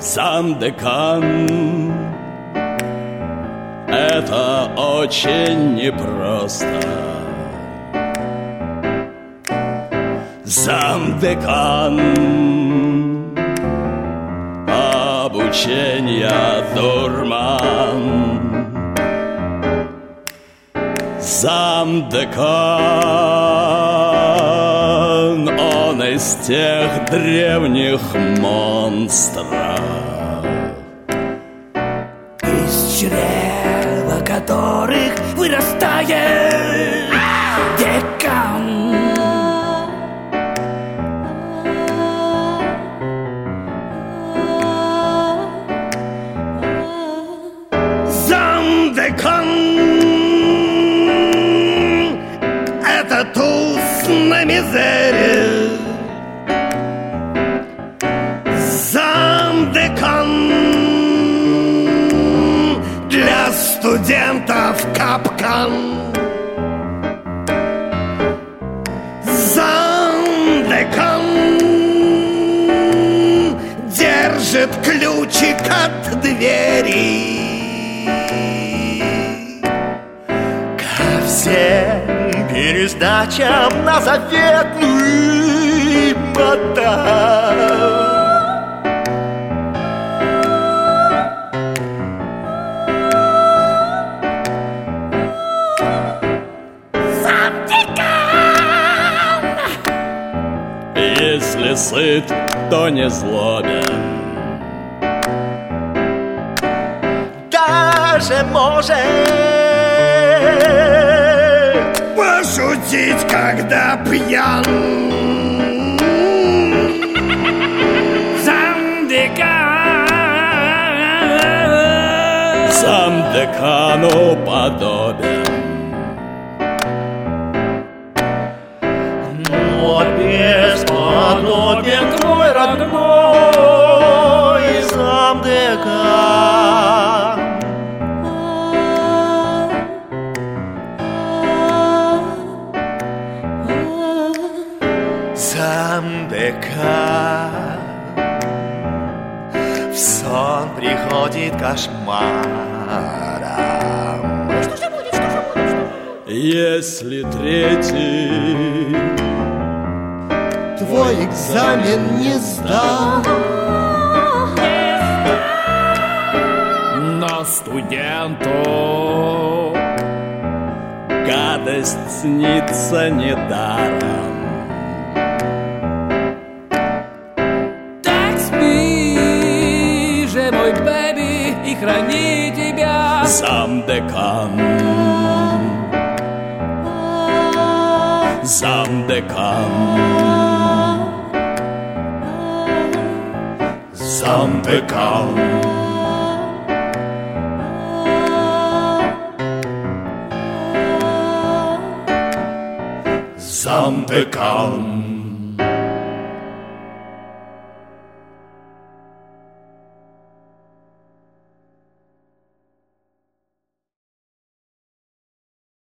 Замдекан, это очень непросто. Замдекан, обучение дурман. Замдекан, он из тех древних монстров, из чрева которых вырастает декан. Замдекан, это туз на мизере. Замдекан, для студентов капкан. Замдекан держит ключик от двери. Ко всем пересдачам на заветный мотав. Если сыт, то не злобен, даже может пошутить, когда пьян. замдекану подобен. Но бесподобен твой родной замдекан. Замдекан, в сон приходит кошмаром. Что же будет, что же будет? Если третий твой экзамен не сдал, но студенту гадость снится недаром. Так спи же, мой бэби, и храни тебя Замдекан, замдекан, замдекан, замдекан.